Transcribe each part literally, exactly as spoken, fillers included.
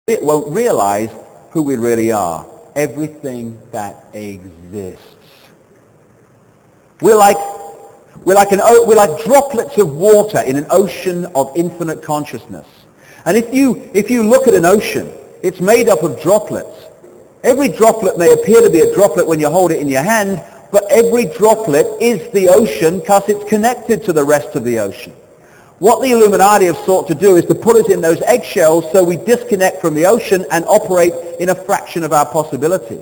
it won't realize who we really are. Everything that exists. We're like, we're like, an, we're like droplets of water in an ocean of infinite consciousness. And if you, if you look at an ocean, it's made up of droplets. Every droplet may appear to be a droplet when you hold it in your hand, but every droplet is the ocean because it's connected to the rest of the ocean. What the Illuminati have sought to do is to put us in those eggshells so we disconnect from the ocean and operate in a fraction of our possibility.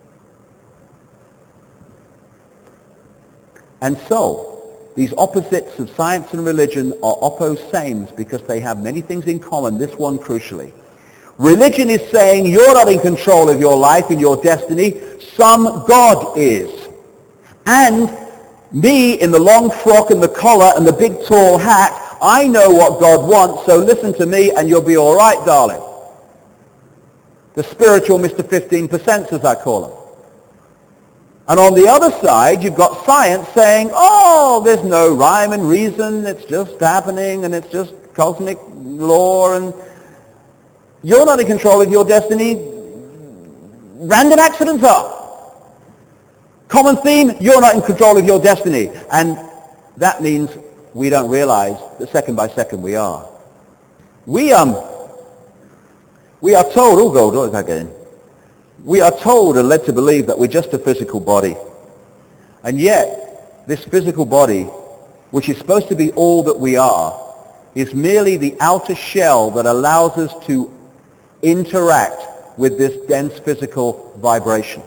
And so, these opposites of science and religion are opposames because they have many things in common, this one crucially. Religion is saying you're not in control of your life and your destiny, some God is. And me in the long frock and the collar and the big tall hat, I know what God wants, so listen to me and you'll be all right, darling. The spiritual Mister fifteen percent, as I call them. And on the other side, you've got science saying, oh, there's no rhyme and reason, it's just happening and it's just cosmic law and you're not in control of your destiny. Random accidents are. Common theme, you're not in control of your destiny. And that means we don't realize that second by second we are. We um we are told, oh God, what is that again? We are told and led to believe that we're just a physical body. And yet, this physical body, which is supposed to be all that we are, is merely the outer shell that allows us to interact with this dense physical vibration.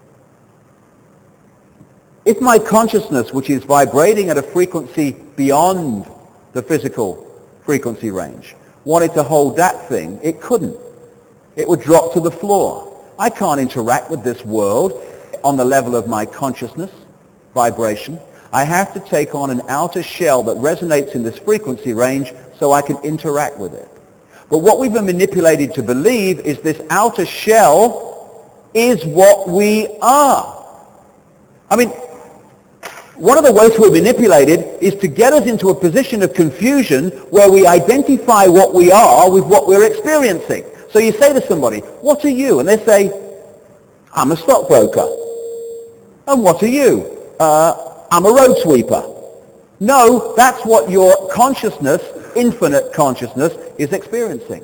If my consciousness, which is vibrating at a frequency beyond the physical frequency range, wanted to hold that thing, it couldn't. It would drop to the floor. I can't interact with this world on the level of my consciousness, vibration. I have to take on an outer shell that resonates in this frequency range so I can interact with it. But what we've been manipulated to believe is this outer shell is what we are. I mean, one of the ways we're manipulated is to get us into a position of confusion where we identify what we are with what we're experiencing. So you say to somebody, what are you? And they say, I'm a stockbroker. And what are you? Uh, I'm a road sweeper. No, that's what your consciousness, infinite consciousness, is experiencing.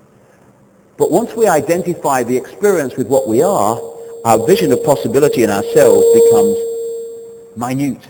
But once we identify the experience with what we are, our vision of possibility in ourselves becomes minute.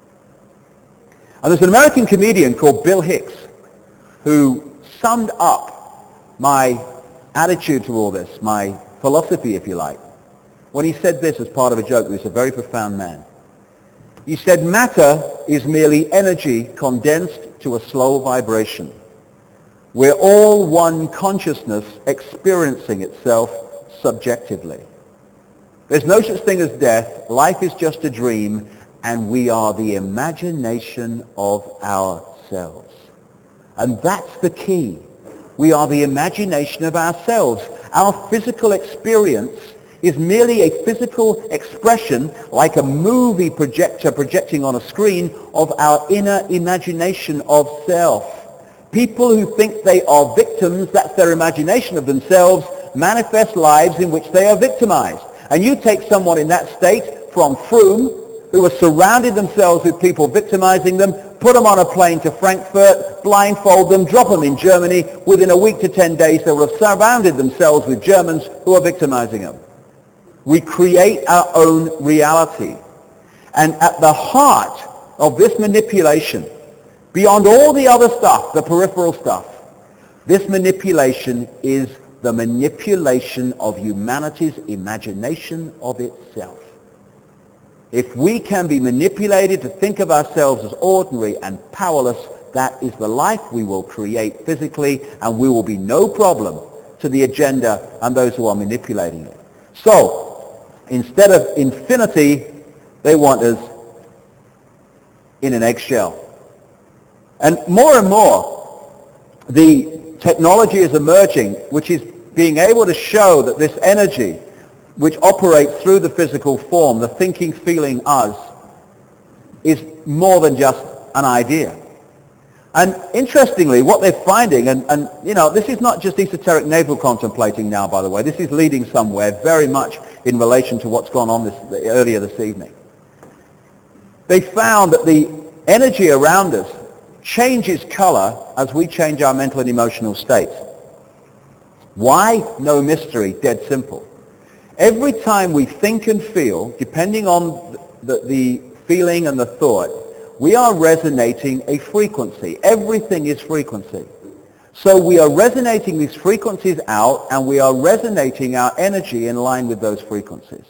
And there's an American comedian called Bill Hicks who summed up my attitude to all this, my philosophy, if you like, when he said this as part of a joke. He was a very profound man. He said, matter is merely energy condensed to a slow vibration. We're all one consciousness experiencing itself subjectively. There's no such thing as death. Life is just a dream, and we are the imagination of ourselves. And that's the key. We are the imagination of ourselves. Our physical experience is merely a physical expression, like a movie projector projecting on a screen, of our inner imagination of self. People who think they are victims, that's their imagination of themselves, manifest lives in which they are victimized. And you take someone in that state from Froome, who have surrounded themselves with people victimizing them, put them on a plane to Frankfurt, blindfold them, drop them in Germany. Within a week to ten days, they will have surrounded themselves with Germans who are victimizing them. We create our own reality. And at the heart of this manipulation, beyond all the other stuff, the peripheral stuff, this manipulation is the manipulation of humanity's imagination of itself. If we can be manipulated to think of ourselves as ordinary and powerless, that is the life we will create physically, and we will be no problem to the agenda and those who are manipulating it. So, instead of infinity, they want us in an eggshell. And more and more, the technology is emerging, which is being able to show that this energy, which operates through the physical form, the thinking, feeling us, is more than just an idea. And interestingly, what they're finding, and, and you know, this is not just esoteric navel contemplating now, by the way. This is leading somewhere very much in relation to what's gone on this, earlier this evening. They found that the energy around us changes color as we change our mental and emotional states. Why? No mystery, dead simple. Every time we think and feel, depending on the, the feeling and the thought, we are resonating a frequency. Everything is frequency. So we are resonating these frequencies out, and we are resonating our energy in line with those frequencies.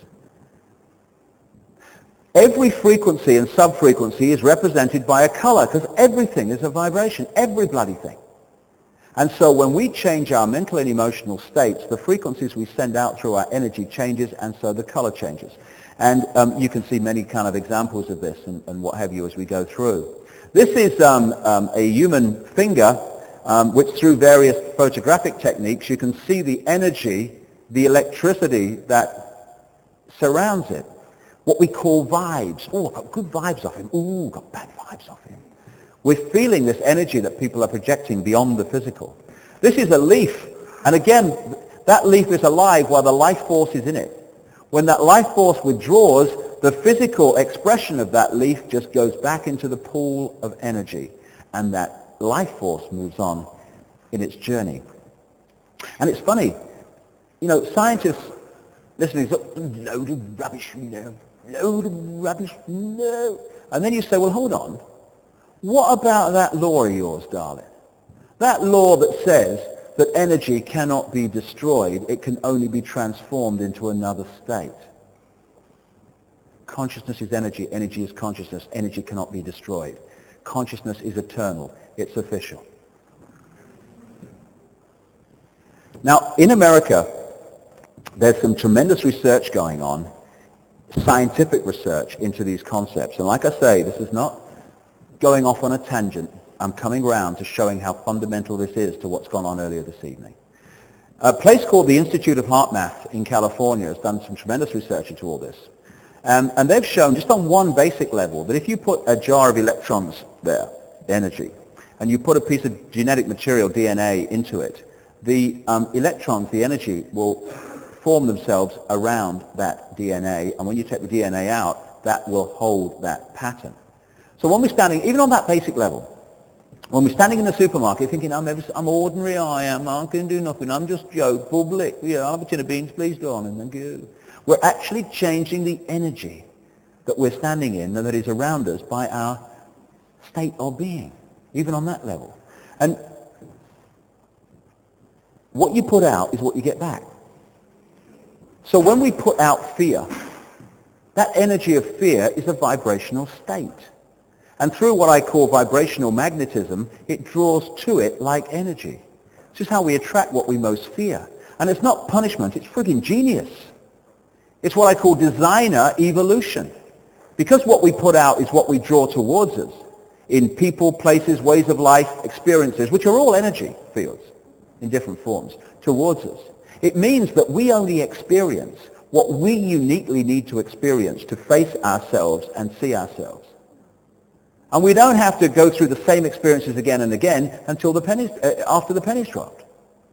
Every frequency and sub-frequency is represented by a color, because everything is a vibration, every bloody thing. And so when we change our mental and emotional states, the frequencies we send out through our energy changes, and so the color changes. And um, you can see many kind of examples of this and, and what have you as we go through. This is um, um, a human finger, um, which through various photographic techniques, you can see the energy, the electricity that surrounds it. What we call vibes. Oh, I've got good vibes off him. Ooh, got bad vibes off him. We're feeling this energy that people are projecting beyond the physical. This is a leaf. And again, that leaf is alive while the life force is in it. When that life force withdraws, the physical expression of that leaf just goes back into the pool of energy. And that life force moves on in its journey. And it's funny, you know, scientists listening to load of rubbish, no, load of rubbish, no. And then you say, well, hold on. What about that law of yours, darling? That law that says that energy cannot be destroyed, it can only be transformed into another state. Consciousness is energy, energy is consciousness, energy cannot be destroyed. Consciousness is eternal, it's official. Now, in America, there's some tremendous research going on, scientific research into these concepts. And like I say, this is not going off on a tangent. I'm coming round to showing how fundamental this is to what's gone on earlier this evening. A place called the Institute of Heart Math in California has done some tremendous research into all this. Um, and they've shown, just on one basic level, that if you put a jar of electrons there, energy, and you put a piece of genetic material, D N A, into it, the um, electrons, the energy, will form themselves around that D N A. And when you take the D N A out, that will hold that pattern. So when we're standing, even on that basic level, when we're standing in the supermarket thinking, I'm, ever, I'm ordinary, I am, I can do nothing, I'm just Joe, public, yeah, I'll have a tin of beans, please, darling, thank you. We're actually changing the energy that we're standing in and that is around us by our state of being, even on that level. And what you put out is what you get back. So when we put out fear, that energy of fear is a vibrational state. And through what I call vibrational magnetism, it draws to it like energy. This is how we attract what we most fear. And it's not punishment, it's friggin' genius. It's what I call designer evolution. Because what we put out is what we draw towards us in people, places, ways of life, experiences, which are all energy fields in different forms, towards us. It means that we only experience what we uniquely need to experience to face ourselves and see ourselves. And we don't have to go through the same experiences again and again until the pennies, uh, after the pennies dropped.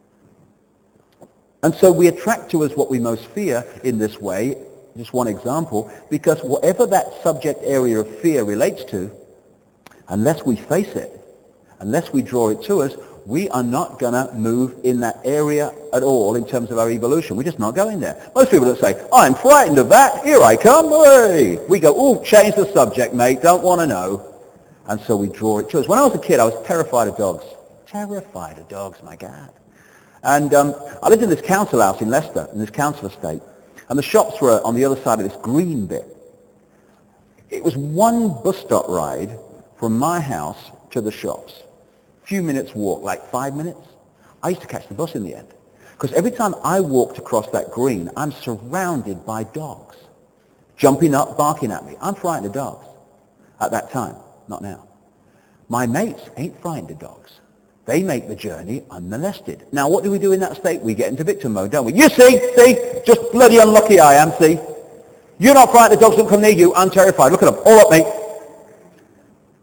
And so we attract to us what we most fear in this way, just one example, because whatever that subject area of fear relates to, unless we face it, unless we draw it to us, we are not going to move in that area at all in terms of our evolution. We're just not going there. Most people that say, I'm frightened of that, here I come, hey. We go, oh, change the subject, mate, don't want to know. And so we draw it to us. When I was a kid, I was terrified of dogs. Terrified of dogs, my God. And um, I lived in this council house in Leicester, in this council estate. And the shops were on the other side of this green bit. It was one bus stop ride from my house to the shops. A few minutes walk, like five minutes. I used to catch the bus in the end. Because every time I walked across that green, I'm surrounded by dogs. Jumping up, barking at me. I'm frightened of dogs at that time. Not now. My mates ain't frightened of dogs. They make the journey unmolested. Now, what do we do in that state? We get into victim mode, don't we? You see, see, just bloody unlucky I am, see. You're not frightened of dogs that come near you. I'm terrified. Look at them. All up, mate.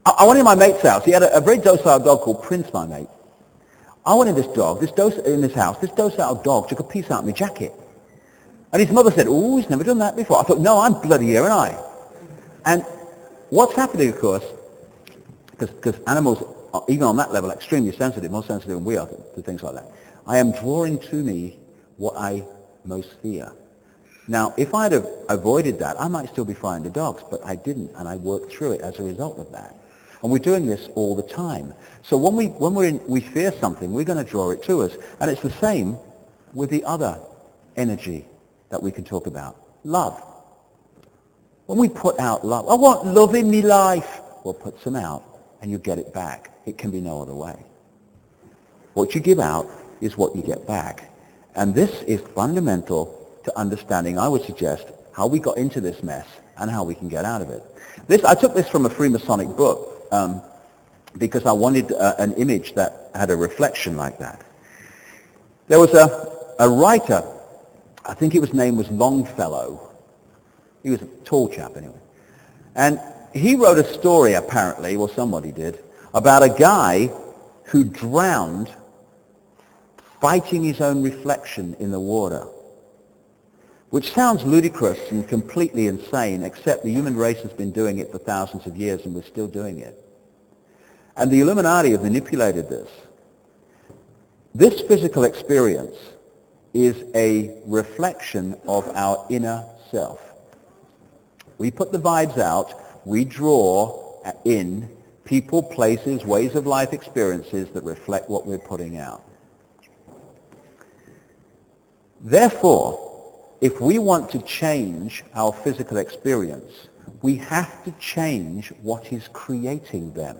I, I went in my mate's house. He had a, a very docile dog called Prince, my mate. I went in this dog, this doc, in this house, this docile dog took a piece out of my jacket. And his mother said, oh, he's never done that before. I thought, no, I'm bloody here, and I. And what's happening, of course, because animals, are, even on that level, extremely sensitive, more sensitive than we are to, to things like that. I am drawing to me what I most fear. Now, if I'd have avoided that, I might still be fine the dogs, but I didn't, and I worked through it as a result of that. And we're doing this all the time. So when we when we're in, we fear something, we're going to draw it to us. And it's the same with the other energy that we can talk about, love. When we put out love, I want love in my life. Well, put some out, and you get it back. It can be no other way. What you give out is what you get back. And this is fundamental to understanding, I would suggest, how we got into this mess and how we can get out of it. This, I took this from a Freemasonic book. Um, because I wanted uh, an image that had a reflection like that. There was a, a writer, I think his name was Longfellow. He was a tall chap anyway. And he wrote a story apparently, or somebody did, about a guy who drowned fighting his own reflection in the water. Which sounds ludicrous and completely insane, except the human race has been doing it for thousands of years and we're still doing it. And the Illuminati have manipulated this. This physical experience is a reflection of our inner self. We put the vibes out, we draw in people, places, ways of life experiences that reflect what we're putting out. Therefore, if we want to change our physical experience, we have to change what is creating them.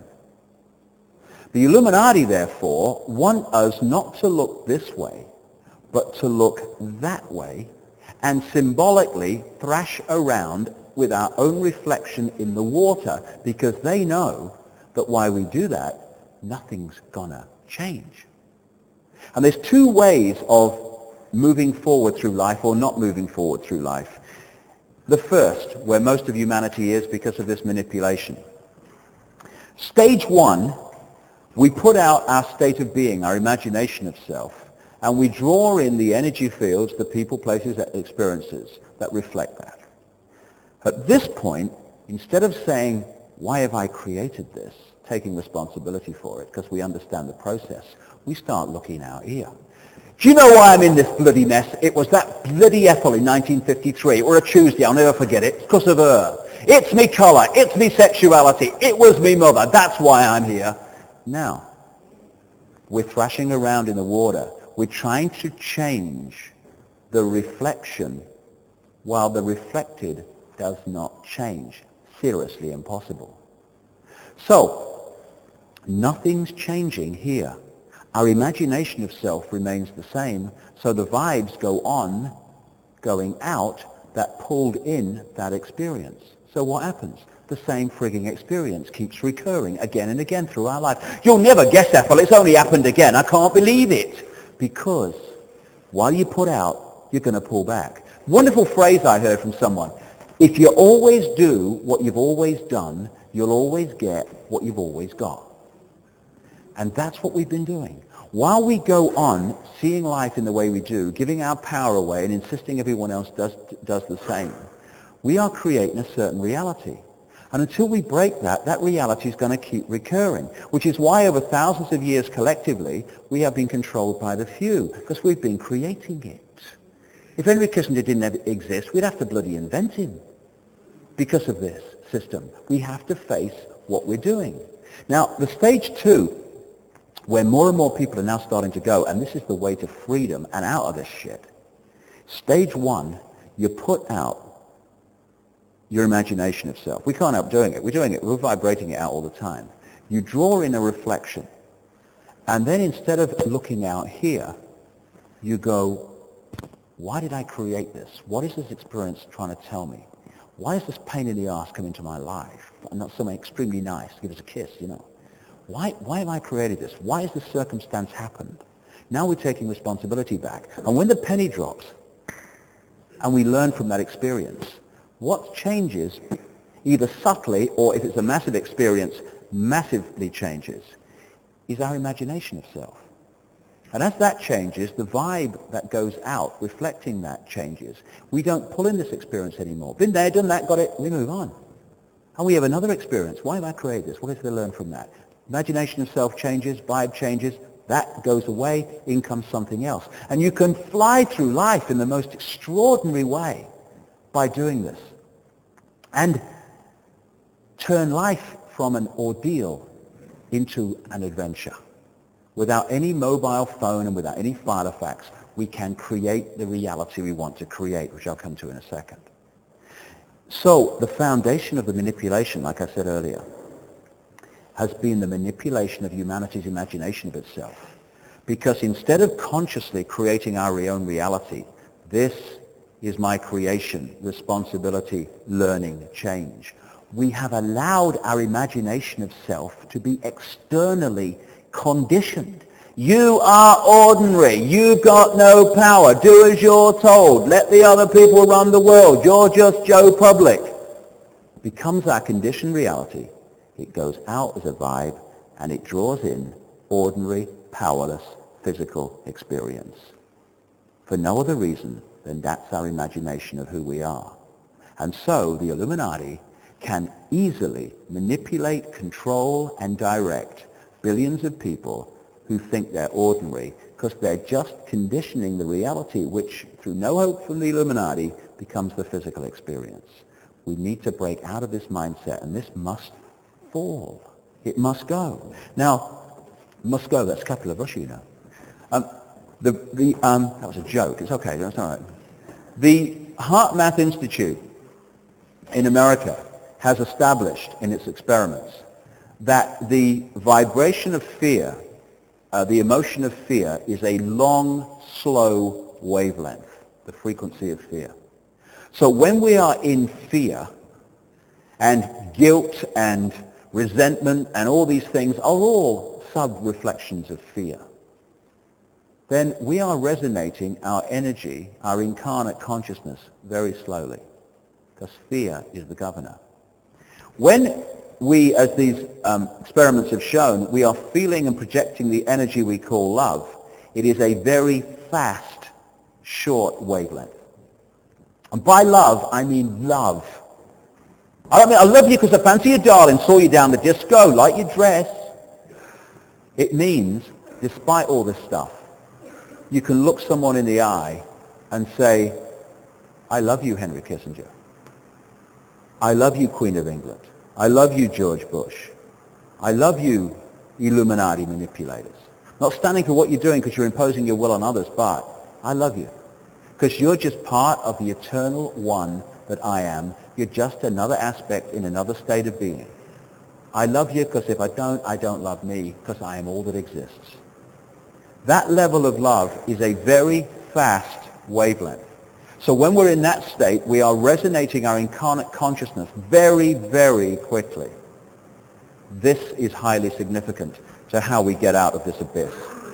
The Illuminati, therefore, want us not to look this way, but to look that way, and symbolically thrash around with our own reflection in the water, because they know that while we do that, nothing's gonna change. And there's two ways of moving forward through life or not moving forward through life. The first, where most of humanity is because of this manipulation. Stage one, we put out our state of being, our imagination of self, and we draw in the energy fields, the people, places, experiences that reflect that. At this point, instead of saying, why have I created this, taking responsibility for it, because we understand the process, we start looking out here. Do you know why I'm in this bloody mess? It was that bloody Ethel in nineteen fifty-three, or a Tuesday, I'll never forget it. It's because of her. It's me colour. It's me sexuality. It was me mother. That's why I'm here. Now, we're thrashing around in the water. We're trying to change the reflection while the reflected does not change. Seriously impossible. So, nothing's changing here. Our imagination of self remains the same, so the vibes go on, going out, that pulled in that experience. So what happens? The same frigging experience keeps recurring again and again through our life. You'll never guess, Ethel, it's only happened again. I can't believe it. Because while you put out, you're going to pull back. Wonderful phrase I heard from someone. If you always do what you've always done, you'll always get what you've always got. And that's what we've been doing. While we go on seeing life in the way we do, giving our power away and insisting everyone else does, does the same, we are creating a certain reality. And until we break that, that reality is going to keep recurring, which is why over thousands of years collectively, we have been controlled by the few, because we've been creating it. If Henry Kissinger didn't exist, we'd have to bloody invent him because of this system. We have to face what we're doing. Now, the stage two, where more and more people are now starting to go, and this is the way to freedom and out of this shit. Stage one, you put out your imagination of self. We can't help doing it. We're doing it. We're vibrating it out all the time. You draw in a reflection. And then instead of looking out here, you go, why did I create this? What is this experience trying to tell me? Why is this pain in the ass come into my life? And not something extremely nice, give us a kiss, you know. Why, why have I created this? Why has this circumstance happened? Now we're taking responsibility back. And when the penny drops, and we learn from that experience, what changes, either subtly or if it's a massive experience, massively changes is our imagination of self. And as that changes, the vibe that goes out reflecting that changes. We don't pull in this experience anymore. Been there, done that, got it, we move on. And we have another experience. Why have I created this? What is there to learn from that? Imagination of self changes, vibe changes, that goes away, in comes something else. And you can fly through life in the most extraordinary way by doing this. And turn life from an ordeal into an adventure. Without any mobile phone and without any file of facts, we can create the reality we want to create, which I'll come to in a second. So the foundation of the manipulation, like I said earlier, has been the manipulation of humanity's imagination of itself. Because instead of consciously creating our own reality, this is my creation, responsibility, learning, change. We have allowed our imagination of self to be externally conditioned. You are ordinary. You've got no power. Do as you're told. Let the other people run the world. You're just Joe Public. It becomes our conditioned reality. It goes out as a vibe, and it draws in ordinary, powerless, physical experience. For no other reason than that's our imagination of who we are. And so the Illuminati can easily manipulate, control, and direct billions of people who think they're ordinary, because they're just conditioning the reality which, through no hope from the Illuminati, becomes the physical experience. We need to break out of this mindset, and this must fall. It must go. Now, must go, that's capital of Russia, you know. Um, the, the, um, that was a joke. It's okay, that's all right. The HeartMath Institute in America has established in its experiments that the vibration of fear, uh, the emotion of fear, is a long, slow wavelength, the frequency of fear. So when we are in fear, and guilt and resentment and all these things are all sub-reflections of fear, then we are resonating our energy, our incarnate consciousness, very slowly, because fear is the governor. When we, as these um, experiments have shown, we are feeling and projecting the energy we call love, it is a very fast, short wavelength. And by love, I mean love. I don't mean I love you because I fancy you, darling, saw you down the disco, like your dress. It means, despite all this stuff, you can look someone in the eye and say, I love you, Henry Kissinger. I love you, Queen of England. I love you, George Bush. I love you, Illuminati manipulators. Not standing for what you're doing because you're imposing your will on others, but I love you. Because you're just part of the eternal one that I am. You're just another aspect in another state of being. I love you because if I don't, I don't love me, because I am all that exists. That level of love is a very fast wavelength. So when we're in that state, we are resonating our incarnate consciousness very, very quickly. This is highly significant to how we get out of this abyss.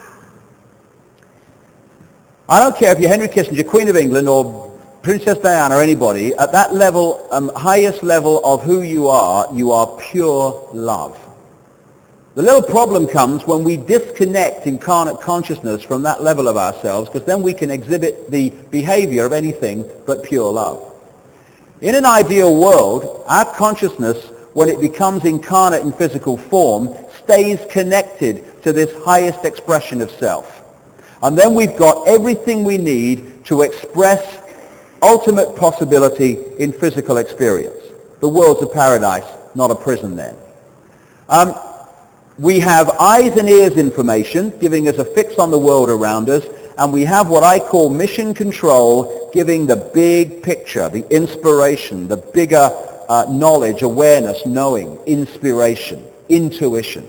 I don't care if you're Henry Kissinger, Queen of England, or Princess Diana, or anybody, at that level, um, highest level of who you are, you are pure love. The little problem comes when we disconnect incarnate consciousness from that level of ourselves, because then we can exhibit the behavior of anything but pure love. In an ideal world, our consciousness, when it becomes incarnate in physical form, stays connected to this highest expression of self. And then we've got everything we need to express ultimate possibility in physical experience. The world's a paradise, not a prison then. Um, We have eyes and ears information, giving us a fix on the world around us, and we have what I call mission control, giving the big picture, the inspiration, the bigger uh, knowledge, awareness, knowing, inspiration, intuition.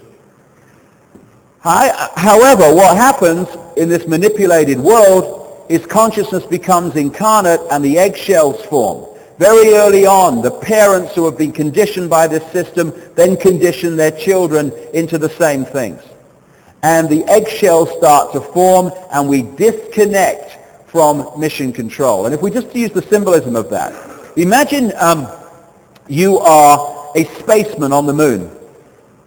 I, however, what happens in this manipulated world is consciousness becomes incarnate and the eggshells form. Very early on, the parents who have been conditioned by this system then condition their children into the same things. And the eggshells start to form, and we disconnect from mission control. And if we just use the symbolism of that, imagine um, you are a spaceman on the moon.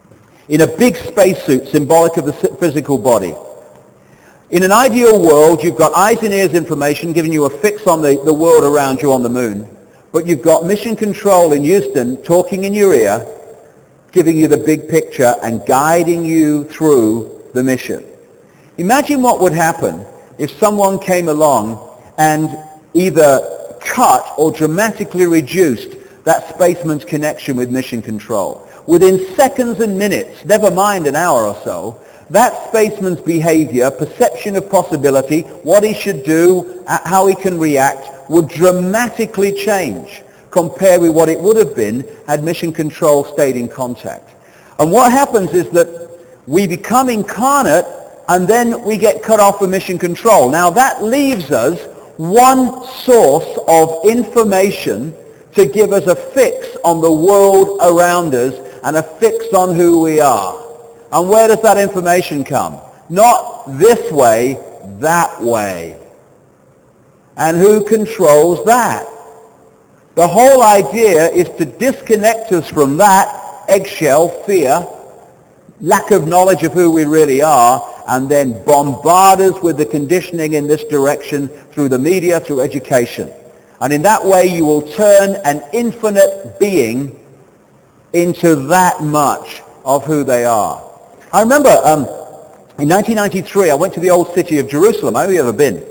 in a big spacesuit symbolic of the physical body. In an ideal world, you've got eyes and ears information giving you a fix on the, the world around you on the moon, but you've got mission control in Houston talking in your ear, giving you the big picture and guiding you through the mission. Imagine what would happen if someone came along and either cut or dramatically reduced that spaceman's connection with mission control. Within seconds and minutes, never mind an hour or so, that spaceman's behavior, perception of possibility, what he should do, how he can react, would dramatically change compared with what it would have been had mission control stayed in contact. And what happens is that we become incarnate and then we get cut off from mission control. Now that leaves us one source of information to give us a fix on the world around us and a fix on who we are. And where does that information come? Not this way, that way. And who controls that? The whole idea is to disconnect us from that eggshell, fear, lack of knowledge of who we really are, and then bombard us with the conditioning in this direction through the media, through education. And in that way you will turn an infinite being into that much of who they are. I remember um, in nineteen ninety-three I went to the old city of Jerusalem. Have you ever been?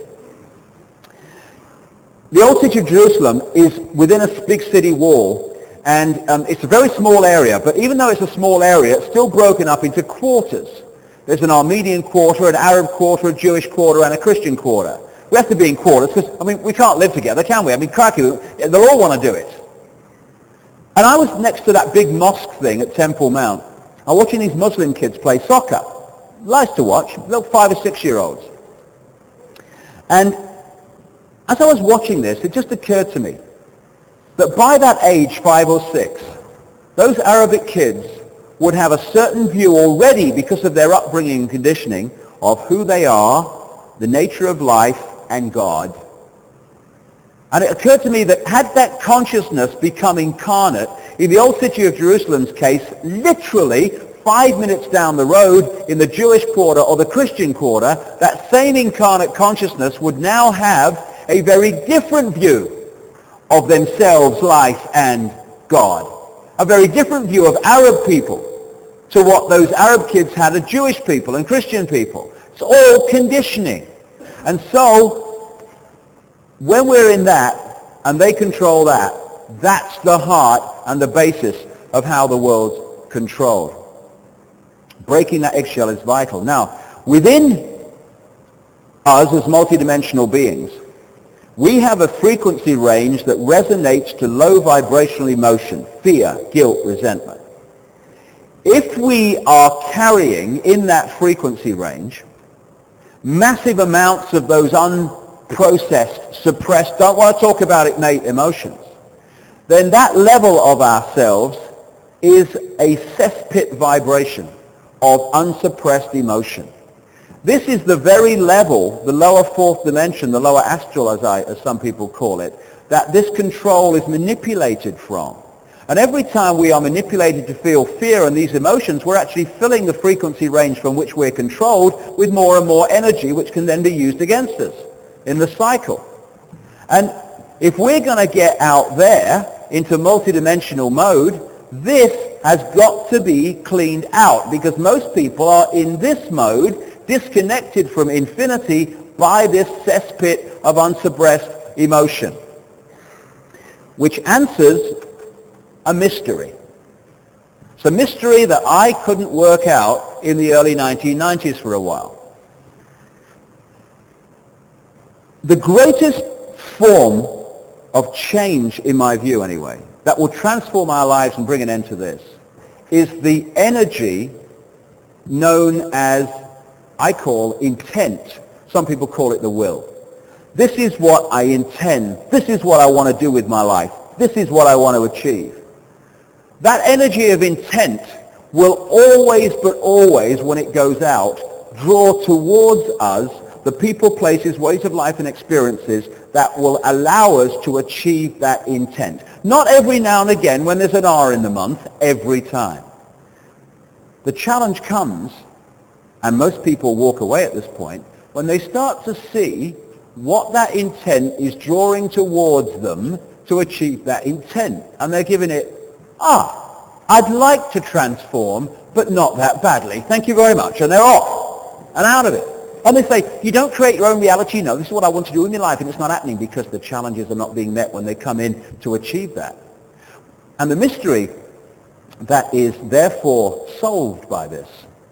The old city of Jerusalem is within a big city wall, and um, it's a very small area, but even though it's a small area, it's still broken up into quarters. There's an Armenian quarter, an Arab quarter, a Jewish quarter, and a Christian quarter. We have to be in quarters because, I mean, we can't live together, can we? I mean, crikey, they all want to do it. And I was next to that big mosque thing at Temple Mount. I'm watching these Muslim kids play soccer. Nice to watch, little five or six-year-olds. And as I was watching this, it just occurred to me that by that age, five or six, those Arabic kids would have a certain view already because of their upbringing and conditioning of who they are, the nature of life, and God. And it occurred to me that had that consciousness become incarnate, in the old city of Jerusalem's case, literally five minutes down the road in the Jewish quarter or the Christian quarter, that same incarnate consciousness would now have a very different view of themselves, life, and God. A very different view of Arab people to what those Arab kids had of Jewish people and Christian people. It's all conditioning. And so, when we're in that, and they control that, that's the heart and the basis of how the world's controlled. Breaking that eggshell is vital. Now, within us as multidimensional beings, we have a frequency range that resonates to low vibrational emotion, fear, guilt, resentment. If we are carrying in that frequency range massive amounts of those unprocessed, suppressed, don't want to talk about it, innate emotions, then that level of ourselves is a cesspit vibration of unsuppressed emotion. This is the very level, the lower fourth dimension, the lower astral, as, I, as some people call it, that this control is manipulated from. And every time we are manipulated to feel fear and these emotions, we're actually filling the frequency range from which we're controlled with more and more energy, which can then be used against us in the cycle. And if we're going to get out there into multidimensional mode, this has got to be cleaned out, because most people are in this mode, disconnected from infinity by this cesspit of unsuppressed emotion, which answers a mystery. It's a mystery that I couldn't work out in the early nineteen nineties for a while. The greatest form of change, in my view anyway, that will transform our lives and bring an end to this, is the energy known as, I call, intent. Some people call it the will. This is what I intend. This is what I want to do with my life. This is what I want to achieve. That energy of intent will always, but always, when it goes out, draw towards us the people, places, ways of life and experiences that will allow us to achieve that intent. Not every now and again when there's an R in the month, every time. The challenge comes, and most people walk away at this point, when they start to see what that intent is drawing towards them to achieve that intent. And they're giving it, ah, I'd like to transform, but not that badly. Thank you very much. And they're off and out of it. And they say, you don't create your own reality. No, this is what I want to do in my life, and it's not happening because the challenges are not being met when they come in to achieve that. And the mystery that is therefore solved by this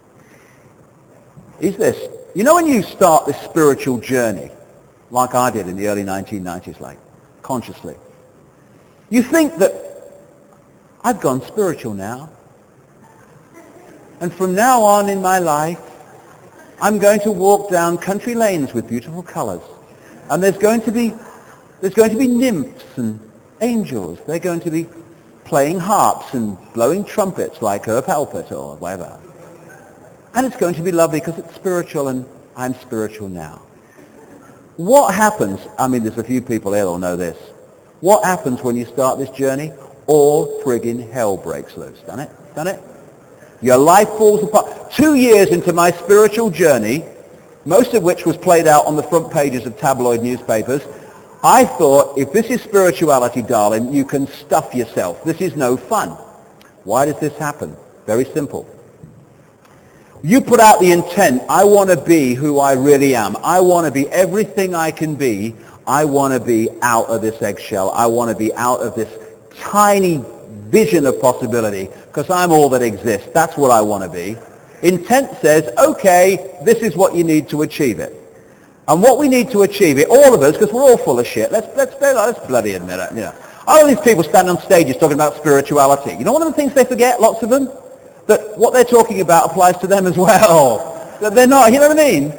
is this. You know when you start this spiritual journey, like I did in the early nineteen nineties, like consciously, you think that I've gone spiritual now. And from now on in my life, I'm going to walk down country lanes with beautiful colors. And there's going to be, there's going to be nymphs and angels. They're going to be playing harps and blowing trumpets like Herb Alpert or whatever. And it's going to be lovely because it's spiritual and I'm spiritual now. What happens, I mean there's a few people here who'll know this. What happens when you start this journey? All friggin' hell breaks loose. Done it? Done it? Your life falls apart. Two years into my spiritual journey, most of which was played out on the front pages of tabloid newspapers, I thought, if this is spirituality, darling, you can stuff yourself. This is no fun. Why does this happen? Very simple. You put out the intent, I want to be who I really am. I want to be everything I can be. I want to be out of this eggshell. I want to be out of this tiny vision of possibility because I'm all that exists. That's what I want to be. Intent says, okay, this is what you need to achieve it. And what we need to achieve it, all of us, because we're all full of shit, let's, let's, let's bloody admit it. You know. All these people stand on stages talking about spirituality. You know one of the things they forget, lots of them? That what they're talking about applies to them as well. That they're not, you know what I mean?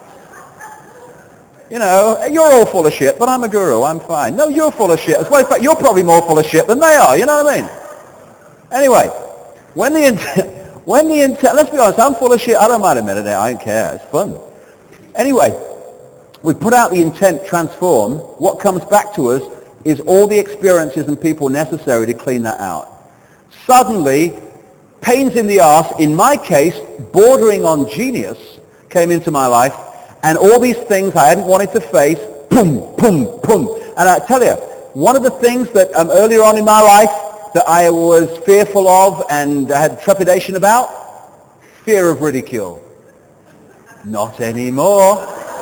You know, you're all full of shit, but I'm a guru, I'm fine. No, you're full of shit as well. In fact, you're probably more full of shit than they are, you know what I mean? Anyway, when the intent, when the intent, let's be honest, I'm full of shit, I don't mind admitting it, I don't care, it's fun. Anyway, we put out the intent, transform, what comes back to us is all the experiences and people necessary to clean that out. Suddenly, pains in the arse, in my case, bordering on genius, came into my life, and all these things I hadn't wanted to face, boom, boom, boom. And I tell you, one of the things that um, earlier on in my life that I was fearful of and had trepidation about, fear of ridicule. Not anymore.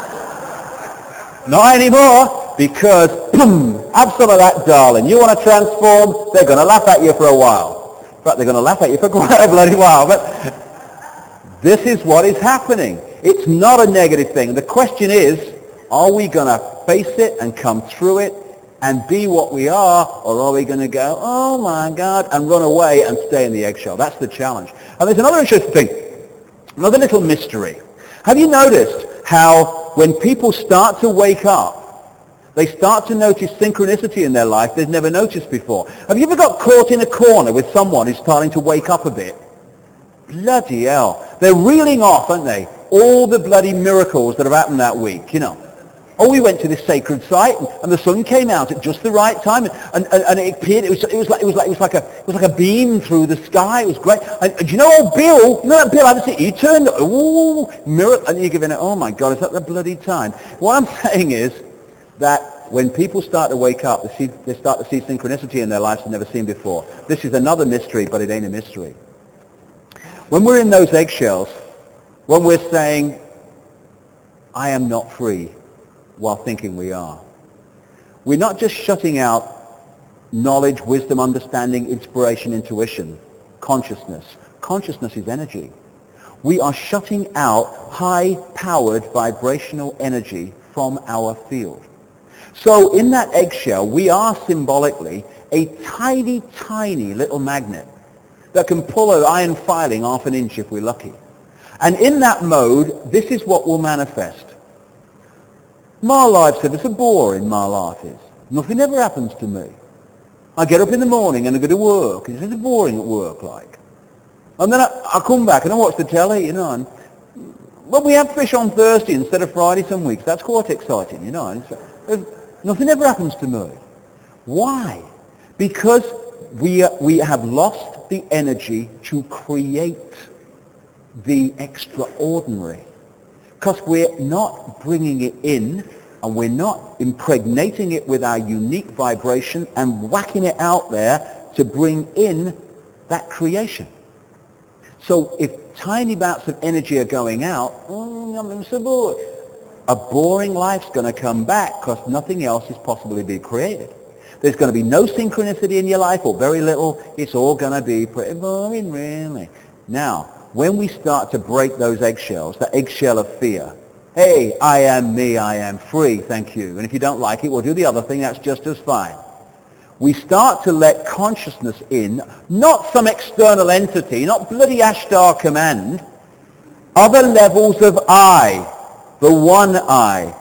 Not anymore, because boom, have some of that, darling. You want to transform, they're going to laugh at you for a while. In fact, they're going to laugh at you for quite a bloody while. But this is what is happening. It's not a negative thing. The question is, are we going to face it and come through it and be what we are, or are we going to go, oh my God, and run away and stay in the eggshell? That's the challenge. And there's another interesting thing, another little mystery. Have you noticed how when people start to wake up, they start to notice synchronicity in their life they've never noticed before? Have you ever got caught in a corner with someone who's starting to wake up a bit? Bloody hell. They're reeling off, aren't they? All the bloody miracles that have happened that week, you know. Oh, we went to this sacred site, and, and the sun came out at just the right time, and, and, and it appeared. It was, it was like it was like it was like a it was like a beam through the sky. It was great. And, and you know, old Bill, you know that Bill? I see. He turned. Ooh, miracle, and you're giving it. Oh my God, is that the bloody time? What I'm saying is that when people start to wake up, they, see, they start to see synchronicity in their lives they've never seen before. This is another mystery, but it ain't a mystery. When we're in those eggshells, when we're saying, I am not free, while thinking we are, we're not just shutting out knowledge, wisdom, understanding, inspiration, intuition, consciousness. Consciousness is energy. We are shutting out high-powered vibrational energy from our field. So in that eggshell, we are symbolically a tiny, tiny little magnet that can pull an iron filing half an inch if we're lucky. And in that mode, this is what will manifest. My life said, it's a boring, my life is. Nothing ever happens to me. I get up in the morning and I go to work. It's just boring at work, like. And then I, I come back and I watch the telly, you know. And, well, we have fish on Thursday instead of Friday some weeks. That's quite exciting, you know. And so, nothing ever happens to me. Why? Because we, we have lost the energy to create. the extraordinary. Because we're not bringing it in, and we're not impregnating it with our unique vibration and whacking it out there to bring in that creation. So if tiny bouts of energy are going out, oh, I'm so bored. A boring life's going to come back because nothing else is possibly be created. There's going to be no synchronicity in your life, or very little. It's all going to be pretty boring, really. Now, when we start to break those eggshells, the eggshell of fear, hey, I am me, I am free, thank you. And if you don't like it, we'll do the other thing, that's just as fine. We start to let consciousness in, not some external entity, not bloody Ashtar command, other levels of I, the one I.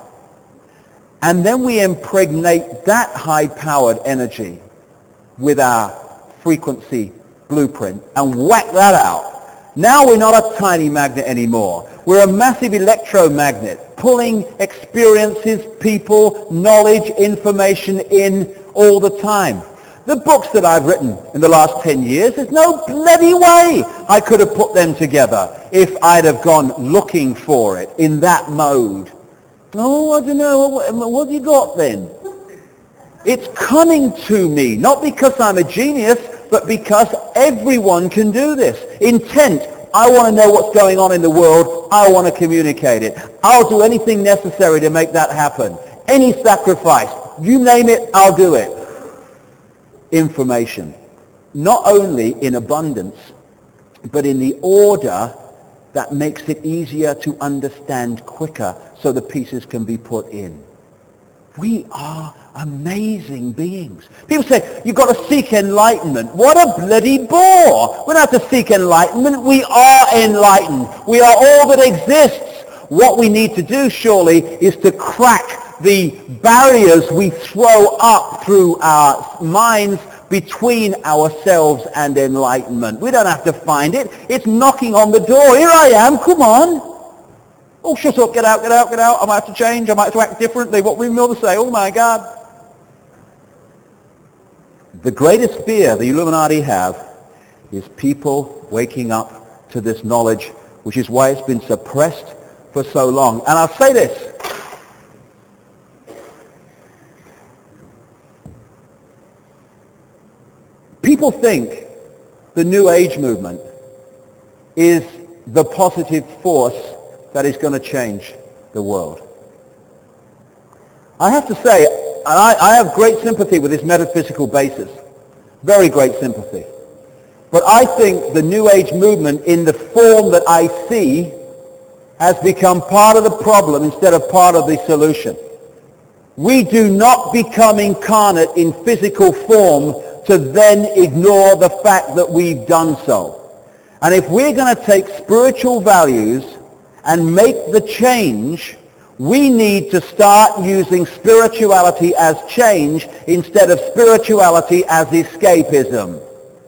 And then we impregnate that high-powered energy with our frequency blueprint and whack that out. Now we're not a tiny magnet anymore. We're a massive electromagnet, pulling experiences, people, knowledge, information in all the time. The books that I've written in the last ten years, there's no bloody way I could have put them together if I'd have gone looking for it in that mode. Oh, I don't know, what, what have you got then? It's coming to me, not because I'm a genius, but because everyone can do this. Intent, I want to know what's going on in the world, I want to communicate it. I'll do anything necessary to make that happen. Any sacrifice, you name it, I'll do it. Information, not only in abundance, but in the order that makes it easier to understand quicker so the pieces can be put in. We are amazing beings. People say, you've got to seek enlightenment. What a bloody bore. We don't have to seek enlightenment. We are enlightened. We are all that exists. What we need to do, surely, is to crack the barriers we throw up through our minds between ourselves and enlightenment. We don't have to find it. It's knocking on the door. Here I am. Come on. Oh, shut up. Get out, get out, get out. I might have to change. I might have to act differently. What will my mother say? Oh, my God. The greatest fear the Illuminati have is people waking up to this knowledge, which is why it's been suppressed for so long. And I'll say this. People think the New Age movement is the positive force that is going to change the world. I have to say, I, I have great sympathy with this metaphysical basis. Very great sympathy. But I think the New Age movement, in the form that I see, has become part of the problem instead of part of the solution. We do not become incarnate in physical form to then ignore the fact that we've done so. And if we're going to take spiritual values and make the change, we need to start using spirituality as change instead of spirituality as escapism.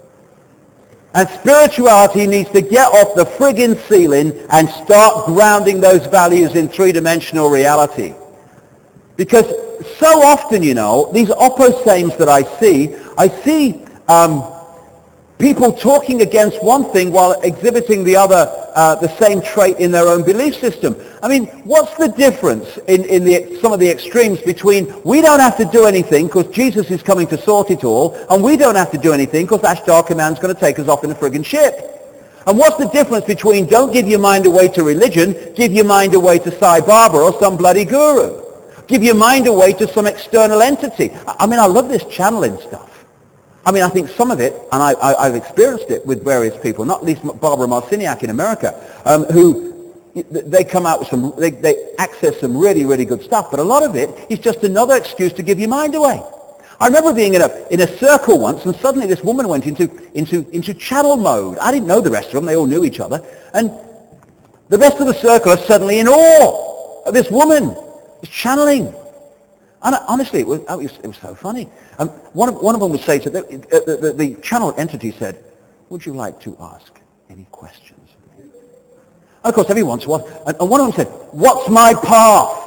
And spirituality needs to get off the friggin' ceiling and start grounding those values in three-dimensional reality. Because so often, you know, these opposames that I see, I see um, people talking against one thing while exhibiting the other, uh, the same trait in their own belief system. I mean, what's the difference in, in the, some of the extremes between we don't have to do anything because Jesus is coming to sort it all, and we don't have to do anything because Ashtar Command's going to take us off in a friggin' ship? And what's the difference between don't give your mind away to religion, give your mind away to Sai Baba or some bloody guru? Give your mind away to some external entity. I mean, I love this channeling stuff. I mean, I think some of it, and I, I, I've experienced it with various people, not least Barbara Marciniak in America, um, who they come out with some, they, they access some really, really good stuff, but a lot of it is just another excuse to give your mind away. I remember being in a, in a circle once, and suddenly this woman went into, into, into channel mode. I didn't know the rest of them. They all knew each other. And the rest of the circle are suddenly in awe of this woman. It's channeling. And honestly, it was, it was, it was so funny. Um, one, of, one of them would say to the, the, the, the channel entity said, would you like to ask any questions? And of course, everyone wants one. And, and one of them said, what's my path?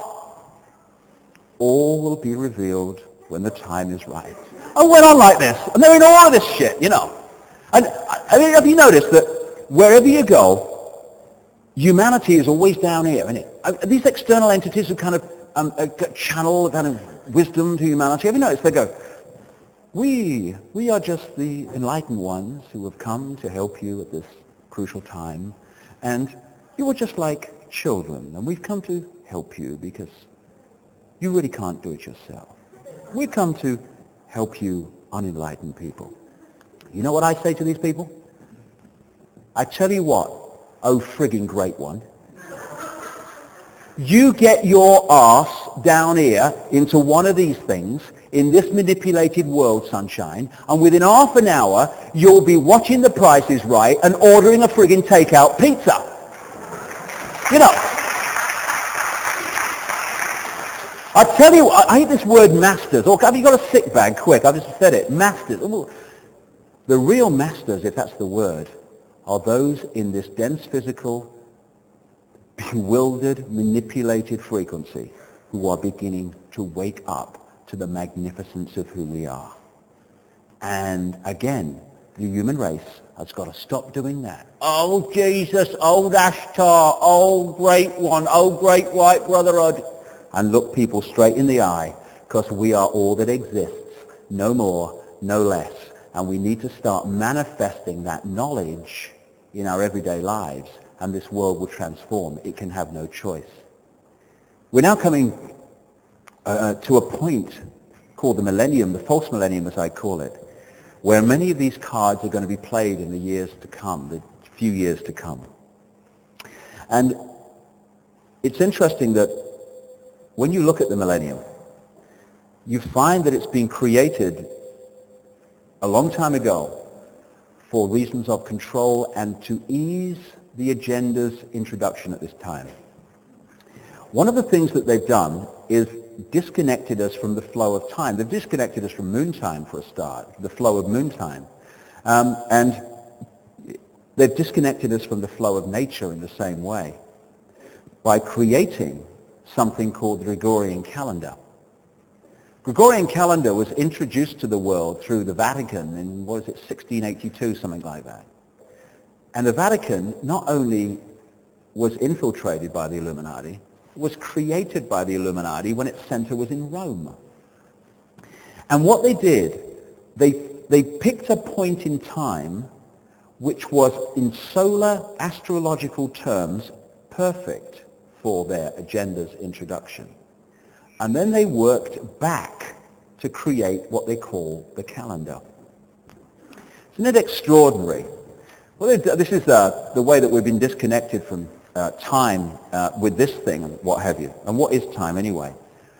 All will be revealed when the time is right. I went on like this. And they're in all of this shit, you know. And I mean, have you noticed that wherever you go, humanity is always down here, isn't it? Uh, these external entities who kind of um, uh, channel kind of wisdom to humanity. Have you noticed? They go, we, we are just the enlightened ones who have come to help you at this crucial time. And you are just like children, and we've come to help you because you really can't do it yourself. We've come to help you unenlightened people. You know what I say to these people? I tell you what, oh frigging great one. You get your arse down here into one of these things in this manipulated world, sunshine, and within half an hour you'll be watching The Price is Right and ordering a frigging takeout pizza. You know, I tell you, I, I hate this word masters. Oh, have you got a sick bag? Quick, I've just said it. Masters. Ooh. The real masters, if that's the word, are those in this dense physical, bewildered, manipulated frequency who are beginning to wake up to the magnificence of who we are. And again, the human race has got to stop doing that. Oh, Jesus, old Ashtar, oh, great one, oh, great white brotherhood. And look people straight in the eye, because we are all that exists, no more, no less. And we need to start manifesting that knowledge in our everyday lives, and this world will transform. It can have no choice. We're now coming uh, to a point called the millennium, the false millennium as I call it, where many of these cards are going to be played in the years to come, the few years to come. And it's interesting that when you look at the millennium, you find that it's been created a long time ago for reasons of control and to ease the agenda's introduction at this time. One of the things that they've done is disconnected us from the flow of time. They've disconnected us from moon time for a start, the flow of moon time. Um, and they've disconnected us from the flow of nature in the same way by creating something called the Gregorian calendar. Gregorian calendar was introduced to the world through the Vatican in, what is it, sixteen eighty-two, something like that. And the Vatican not only was infiltrated by the Illuminati, was created by the Illuminati when its center was in Rome. And what they did, they, they picked a point in time which was in solar astrological terms perfect for their agenda's introduction. And then they worked back to create what they call the calendar. Isn't it extraordinary? Well, this is uh, the way that we've been disconnected from uh, time uh, with this thing and what have you. And what is time anyway?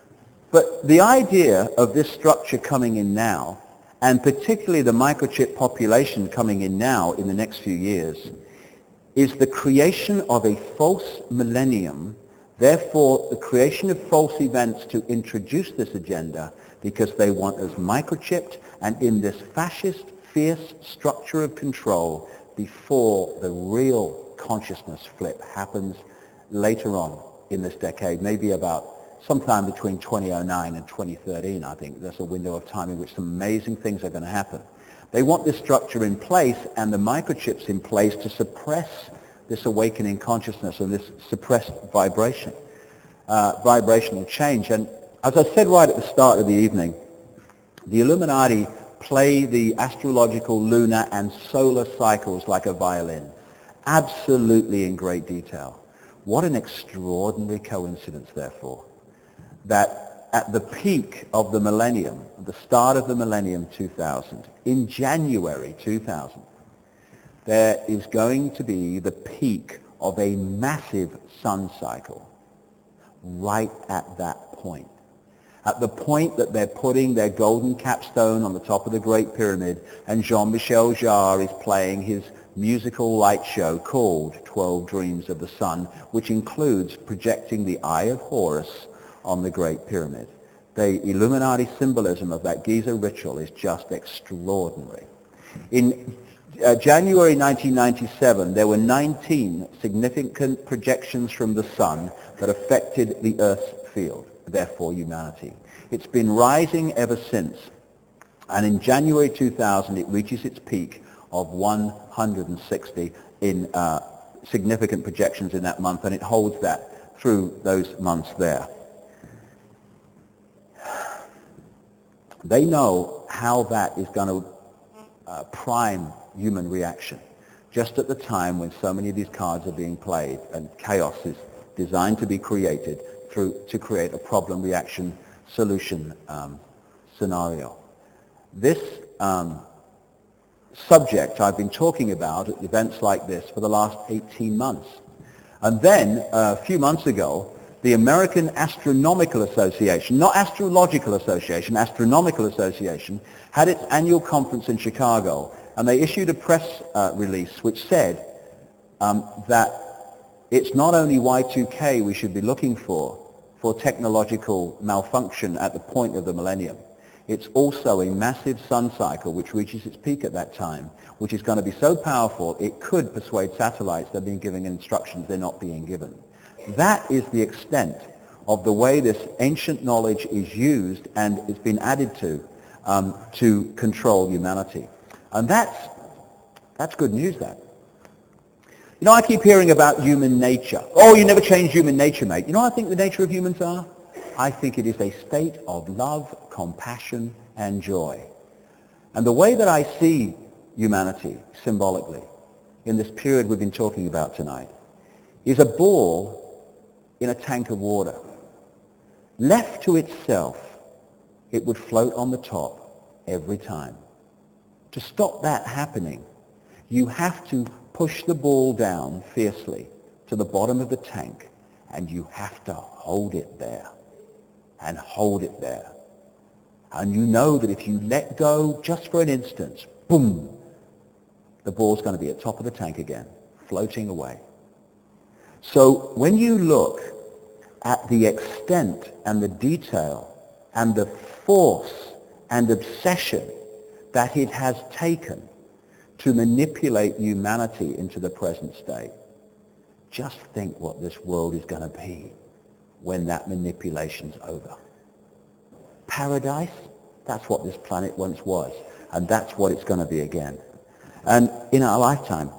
But the idea of this structure coming in now, and particularly the microchip population coming in now in the next few years, is the creation of a false millennium, therefore the creation of false events to introduce this agenda because they want us microchipped and in this fascist, fierce structure of control before the real consciousness flip happens later on in this decade, maybe about sometime between twenty oh nine and twenty thirteen, I think. There's a window of time in which some amazing things are going to happen. They want this structure in place and the microchips in place to suppress this awakening consciousness and this suppressed vibration, uh, vibrational change. And as I said right at the start of the evening, the Illuminati play the astrological, lunar, and solar cycles like a violin, absolutely in great detail. What an extraordinary coincidence, therefore, that at the peak of the millennium, the start of the millennium two thousand, in January two thousand, there is going to be the peak of a massive sun cycle right at that point. At the point that they're putting their golden capstone on the top of the Great Pyramid and Jean-Michel Jarre is playing his musical light show called twelve Dreams of the Sun, which includes projecting the Eye of Horus on the Great Pyramid. The Illuminati symbolism of that Giza ritual is just extraordinary. In uh, January nineteen ninety-seven, there were nineteen significant projections from the sun that affected the Earth's field, therefore humanity. It's been rising ever since, and in January two thousand, it reaches its peak of one hundred sixty in uh, significant projections in that month, and it holds that through those months there. They know how that is going to uh, prime human reaction, just at the time when so many of these cards are being played and chaos is designed to be created through to create a problem, reaction, solution um, scenario. This um, subject I've been talking about at events like this for the last eighteen months. And then uh, a few months ago, the American Astronomical Association, not Astrological Association, Astronomical Association, had its annual conference in Chicago, and they issued a press uh, release which said um, that it's not only Y two K we should be looking for, for technological malfunction at the point of the millennium. It's also a massive sun cycle which reaches its peak at that time, which is going to be so powerful it could persuade satellites that are being given instructions they're not being given. That is the extent of the way this ancient knowledge is used and it's been added to um, to control humanity. And that's, that's good news, that. You know, I keep hearing about human nature. Oh, you never change human nature, mate. You know what I think the nature of humans are? I think it is a state of love, compassion, and joy. And the way that I see humanity symbolically in this period we've been talking about tonight is a ball in a tank of water. Left to itself, it would float on the top every time. To stop that happening, you have to push the ball down fiercely to the bottom of the tank, and you have to hold it there, and hold it there. And you know that if you let go just for an instant, boom, the ball's going to be at the top of the tank again, floating away. So when you look at the extent and the detail and the force and obsession that it has taken to manipulate humanity into the present state, just think what this world is going to be when that manipulation's over. Paradise, that's what this planet once was, and that's what it's going to be again. And in our lifetime,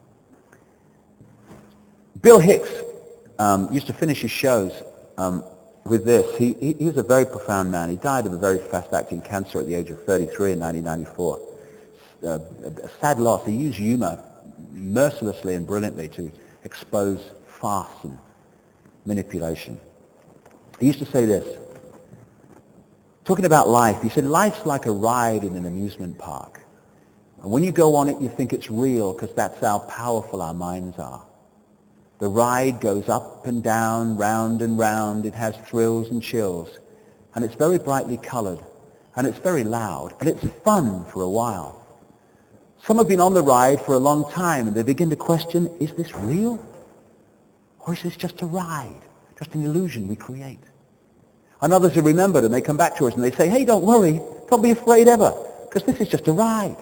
Bill Hicks um, used to finish his shows um, with this. He, he, he was a very profound man. He died of a very fast-acting cancer at the age of thirty-three in nineteen ninety-four. Uh, a sad loss. He used humor mercilessly and brilliantly to expose farce and manipulation. He used to say this, talking about life. He said, life's like a ride in an amusement park. And when you go on it, you think it's real because that's how powerful our minds are. The ride goes up and down, round and round. It has thrills and chills. And it's very brightly colored. And it's very loud. And it's fun for a while. Some have been on the ride for a long time and they begin to question, is this real? Or is this just a ride? Just an illusion we create? And others have remembered and they come back to us and they say, hey, don't worry. Don't be afraid ever. Because this is just a ride.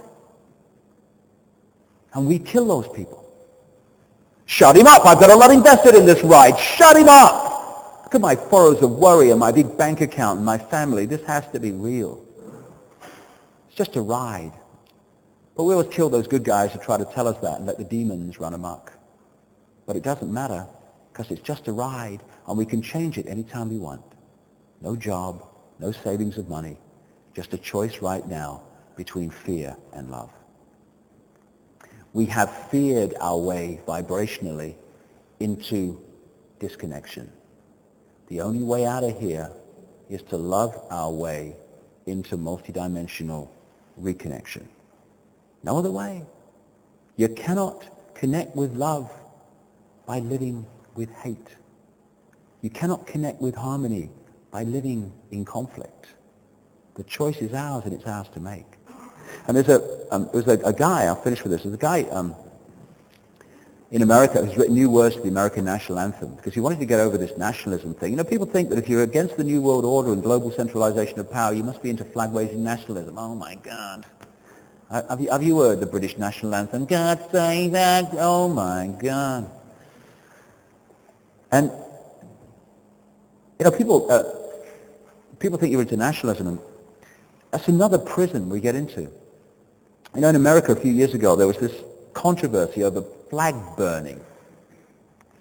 And we kill those people. Shut him up. I've got a lot invested in this ride. Shut him up. Look at my furrows of worry and my big bank account and my family. This has to be real. It's just a ride. But we always kill those good guys who try to tell us that and let the demons run amok. But it doesn't matter because it's just a ride and we can change it anytime we want. No job, no savings of money, just a choice right now between fear and love. We have feared our way vibrationally into disconnection. The only way out of here is to love our way into multidimensional reconnection. No other way. You cannot connect with love by living with hate. You cannot connect with harmony by living in conflict. The choice is ours and it's ours to make. And there's a, um, there's a, a guy, I'll finish with this, there's a guy um, in America who's written new words to the American national anthem because he wanted to get over this nationalism thing. You know, people think that if you're against the New World Order and global centralization of power, you must be into flag-waving nationalism. Oh my God. Uh, have, you, have you heard the British national anthem? God save that, oh my God. And, you know, people, uh, people think you're into nationalism, and that's another prison we get into. You know, in America a few years ago, there was this controversy over flag burning.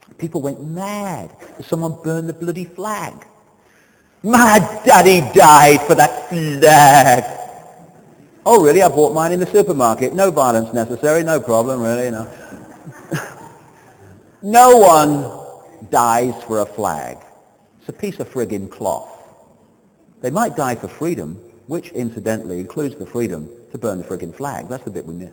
People went mad. Someone burned the bloody flag. My daddy died for that flag. Oh, really? I bought mine in the supermarket. No violence necessary. No problem, really. No. No one dies for a flag. It's a piece of friggin' cloth. They might die for freedom, which incidentally includes the freedom to burn the friggin' flag. That's the bit we miss.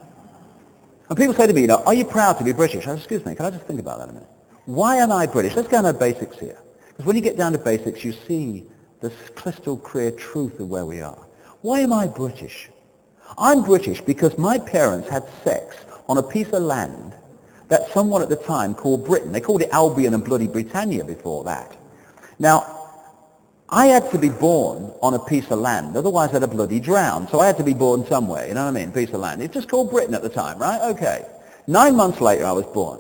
And people say to me, you know, are you proud to be British? I say, excuse me, can I just think about that a minute? Why am I British? Let's go down to basics here. Because when you get down to basics, you see the crystal clear truth of where we are. Why am I British? I'm British because my parents had sex on a piece of land that someone at the time called Britain. They called it Albion and bloody Britannia before that. Now, I had to be born on a piece of land, otherwise I'd have bloody drowned. So I had to be born somewhere, you know what I mean, piece of land. It's just called Britain at the time, right? Okay. Nine months later, I was born.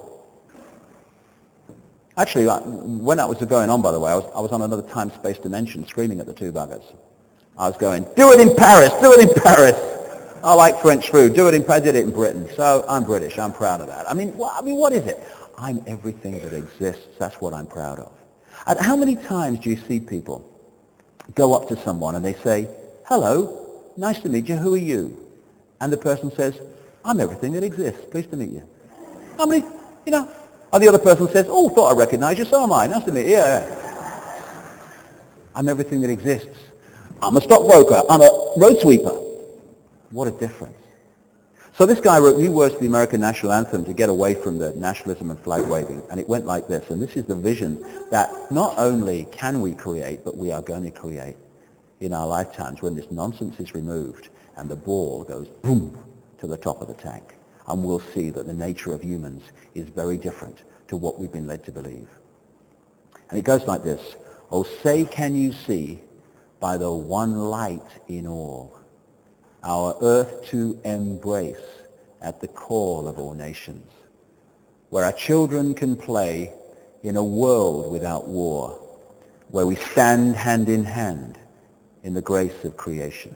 Actually, when that was going on, by the way, I was, I was on another time-space dimension screaming at the two buggers. I was going, do it in Paris, do it in Paris. I like French food, do it in Paris, I did it in Britain. So I'm British, I'm proud of that. I mean, wh- I mean, what is it? I'm everything that exists, that's what I'm proud of. And how many times do you see people go up to someone and they say, hello, nice to meet you, who are you? And the person says, I'm everything that exists, pleased to meet you. How many, you know? And the other person says, oh, thought I recognized you, so am I, nice to meet you, yeah. I'm everything that exists. I'm a stockbroker, I'm a road sweeper. What a difference. So this guy wrote new words to the American national anthem to get away from the nationalism and flag waving, and it went like this, and this is the vision that not only can we create, but we are going to create in our lifetimes when this nonsense is removed and the ball goes boom to the top of the tank, and we'll see that the nature of humans is very different to what we've been led to believe. And it goes like this, oh, say can you see by the one light in all, our earth to embrace at the call of all nations, where our children can play in a world without war, where we stand hand in hand in the grace of creation,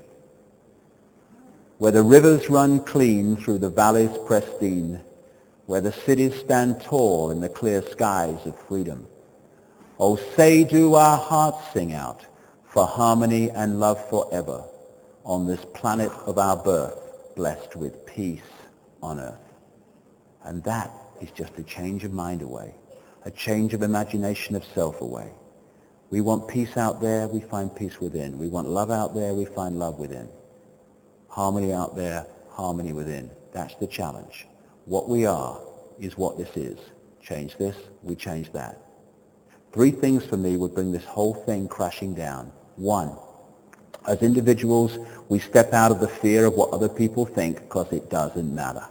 where the rivers run clean through the valleys pristine, where the cities stand tall in the clear skies of freedom. Oh, say do our hearts sing out for harmony and love forever, on this planet of our birth, blessed with peace on earth. And that is just a change of mind away, a change of imagination of self away. We want peace out there, we find peace within. We want love out there, we find love within. Harmony out there, harmony within. That's the challenge. What we are is what this is. Change this, we change that. Three things for me would bring this whole thing crashing down. One, as individuals, we step out of the fear of what other people think because it doesn't matter.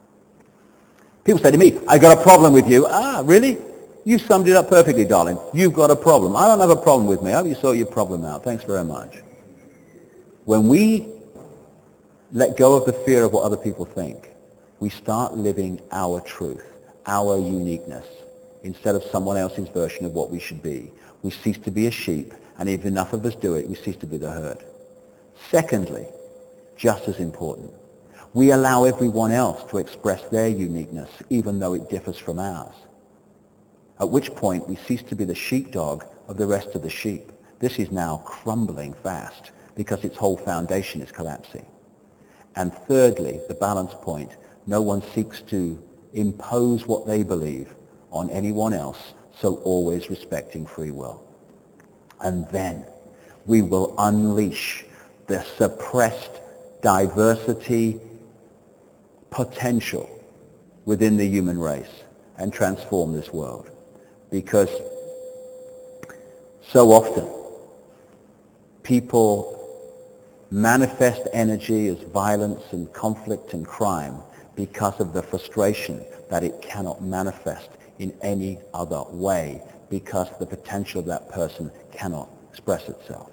People say to me, I got a problem with you. Ah, really? You summed it up perfectly, darling. You've got a problem. I don't have a problem with me. I hope you sort your problem out. Thanks very much. When we let go of the fear of what other people think, we start living our truth, our uniqueness, instead of someone else's version of what we should be. We cease to be a sheep, and if enough of us do it, we cease to be the herd. Secondly, just as important, we allow everyone else to express their uniqueness, even though it differs from ours. At which point, we cease to be the sheepdog of the rest of the sheep. This is now crumbling fast because its whole foundation is collapsing. And thirdly, the balance point, no one seeks to impose what they believe on anyone else, so always respecting free will. And then we will unleash the suppressed diversity potential within the human race and transform this world. Because so often people manifest energy as violence and conflict and crime because of the frustration that it cannot manifest in any other way, because the potential of that person cannot express itself.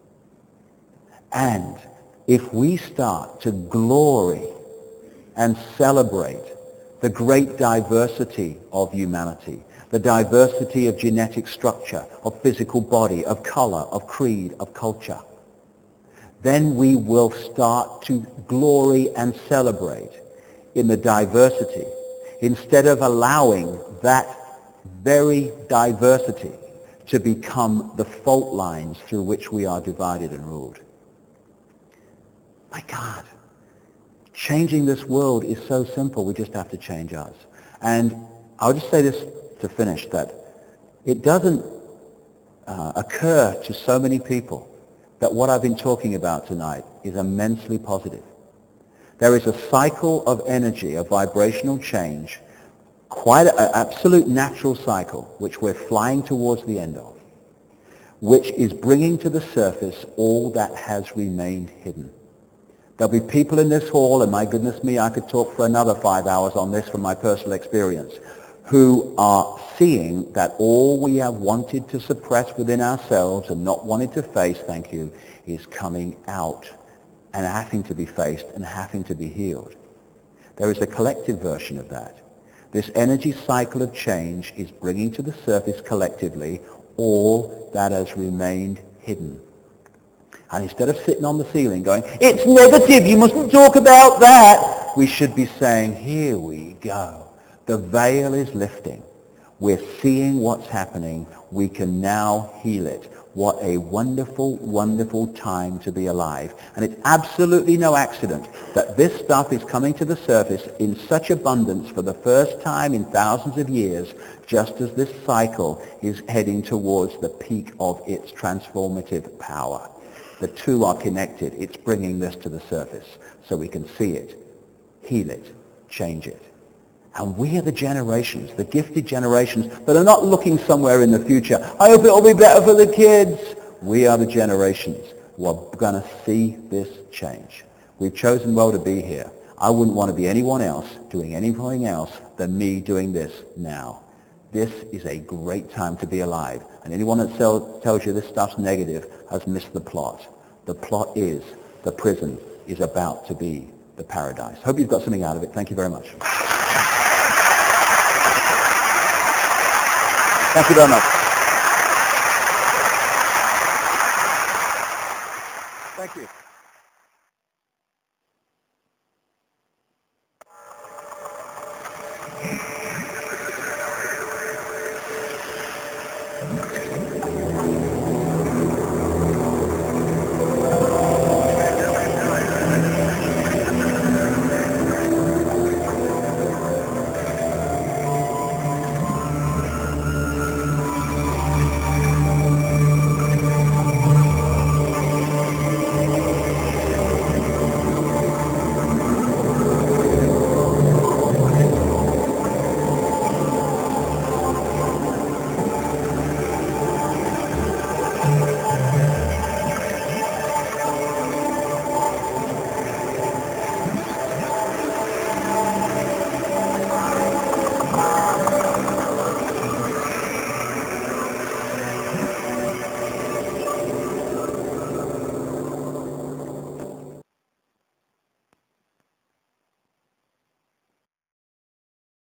And if we start to glory and celebrate the great diversity of humanity, the diversity of genetic structure, of physical body, of color, of creed, of culture, then we will start to glory and celebrate in the diversity instead of allowing that very diversity to become the fault lines through which we are divided and ruled. My God, changing this world is so simple. We just have to change us. And I'll just say this to finish, that it doesn't uh, occur to so many people that what I've been talking about tonight is immensely positive. There is a cycle of energy, of vibrational change, quite an absolute natural cycle, which we're flying towards the end of, which is bringing to the surface all that has remained hidden. There'll be people in this hall, and my goodness me, I could talk for another five hours on this from my personal experience, who are seeing that all we have wanted to suppress within ourselves and not wanted to face, thank you, is coming out and having to be faced and having to be healed. There is a collective version of that. This energy cycle of change is bringing to the surface collectively all that has remained hidden. And instead of sitting on the ceiling going, it's negative, you mustn't talk about that, we should be saying, here we go. The veil is lifting. We're seeing what's happening. We can now heal it. What a wonderful, wonderful time to be alive. And it's absolutely no accident that this stuff is coming to the surface in such abundance for the first time in thousands of years, just as this cycle is heading towards the peak of its transformative power. The two are connected. It's bringing this to the surface so we can see it, heal it, change it. And we are the generations, the gifted generations, that are not looking somewhere in the future. I hope it'll be better for the kids. We are the generations who are going to see this change. We've chosen well to be here. I wouldn't want to be anyone else doing anything else than me doing this now. This is a great time to be alive. And anyone that tell, tells you this stuff's negative has missed the plot. The plot is the prison is about to be the paradise. Hope you've got something out of it. Thank you very much. Thank you very much. Thank you.